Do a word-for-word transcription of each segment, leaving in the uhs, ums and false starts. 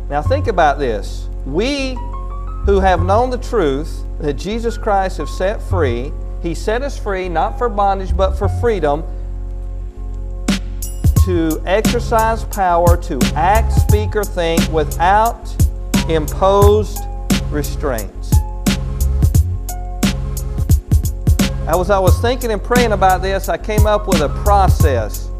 Now think about this. We who have known the truth that Jesus Christ has set free, He set us free not for bondage but for freedom, to exercise power to act, speak, or think without imposed restraints. As I was thinking and praying about this, I came up with a process.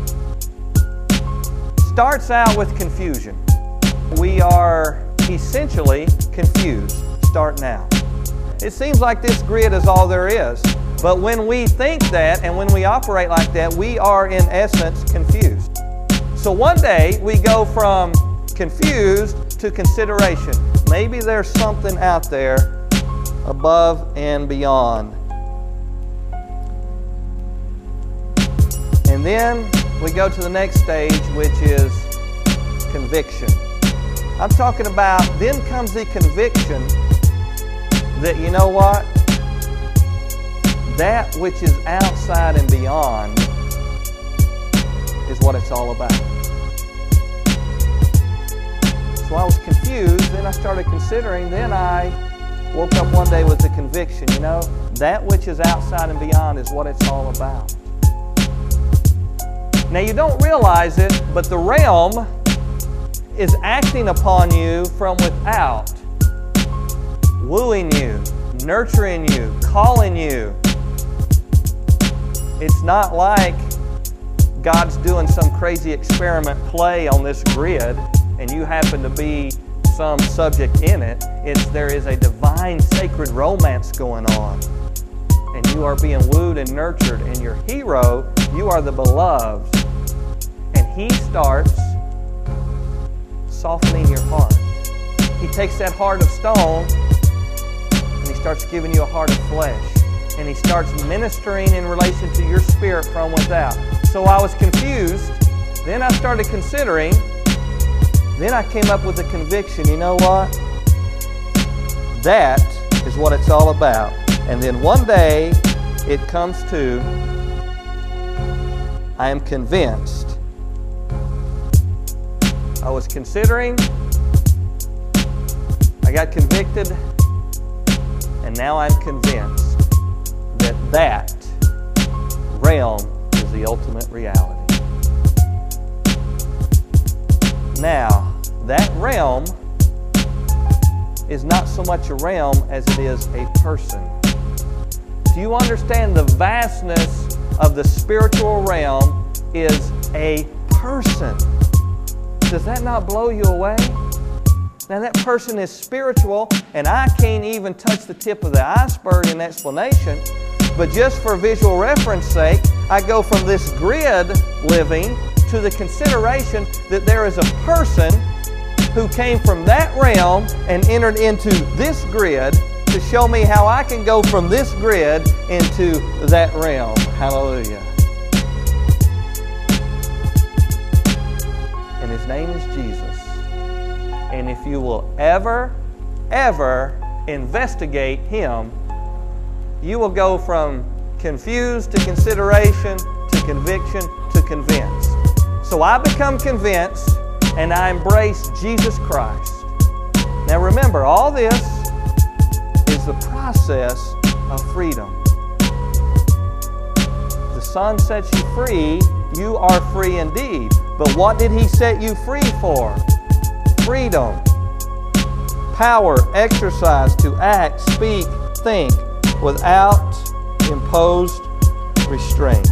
Starts out with confusion. We are essentially confused starting out. It seems like this grid is all there is. But when we think that and when we operate like that, we are in essence confused. So one day we go from confused to consideration. Maybe there's something out there above and beyond. And then we go to the next stage, which is conviction. I'm talking about, then comes the conviction that, you know what? That which is outside and beyond is what it's all about. So I was confused, then I started considering, then I woke up one day with the conviction, you know, that which is outside and beyond is what it's all about. Now you don't realize it, but the realm is acting upon you from without, wooing you, nurturing you, calling you. It's not like God's doing some crazy experiment play on this grid and you happen to be some subject in it. It's there is a divine sacred romance going on. And you are being wooed and nurtured. And your hero, you are the beloved. And He starts softening your heart. He takes that heart of stone and He starts giving you a heart of flesh. And He starts ministering in relation to your spirit from without. So I was confused. Then I started considering. Then I came up with the conviction, you know what? That is what it's all about. And then one day it comes to, I am convinced. I was considering. I got convicted. And now I'm convinced that that realm is the ultimate reality. Now, that realm is not so much a realm as it is a person. Do you understand the vastness of the spiritual realm is a person? Does that not blow you away? Now that person is spiritual, and I can't even touch the tip of the iceberg in explanation. But just for visual reference sake, I go from this grid living to the consideration that there is a person who came from that realm and entered into this grid to show me how I can go from this grid into that realm. Hallelujah. And His name is Jesus. And if you will ever, ever investigate Him, you will go from confused to consideration to conviction to convinced. So I become convinced and I embrace Jesus Christ. Now remember, all this is the process of freedom. The Son sets you free, you are free indeed. But what did He set you free for? Freedom. Power, exercise to act, speak, think without imposed restraints.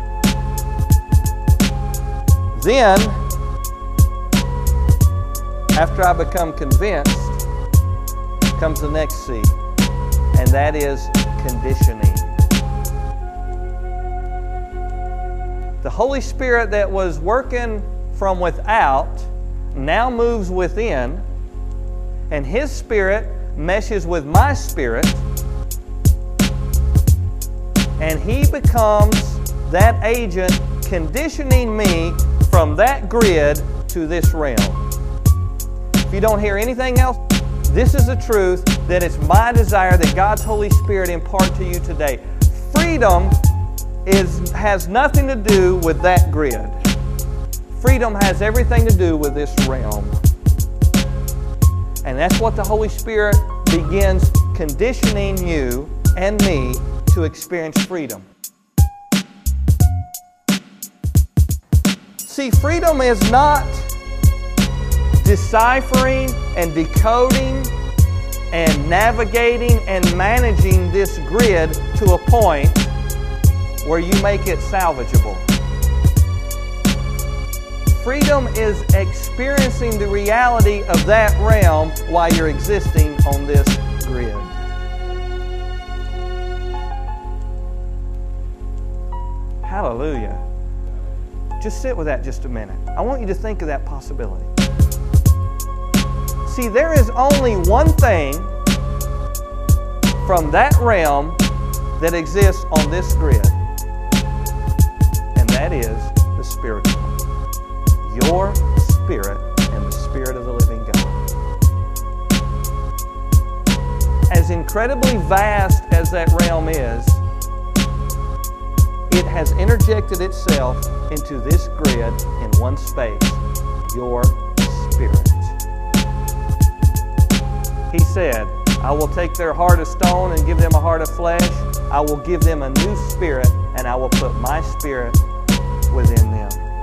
Then, after I become convinced, comes the next C, and that is conditioning. The Holy Spirit that was working from without now moves within, and His Spirit meshes with my spirit, and He becomes that agent conditioning me from that grid to this realm. If you don't hear anything else, this is the truth that it's my desire that God's Holy Spirit impart to you today. Freedom is has nothing to do with that grid. Freedom has everything to do with this realm. And that's what the Holy Spirit begins conditioning you and me to experience freedom. See, freedom is not deciphering and decoding and navigating and managing this grid to a point where you make it salvageable. Freedom is experiencing the reality of that realm while you're existing on this grid. Hallelujah. Just sit with that just a minute. I want you to think of that possibility. See, there is only one thing from that realm that exists on this grid, and that is the spiritual. Your spirit and the Spirit of the living God. As incredibly vast as that realm is, it has interjected itself into this grid in one space, your spirit. He said, I will take their heart of stone and give them a heart of flesh. I will give them a new spirit, and I will put my spirit within them.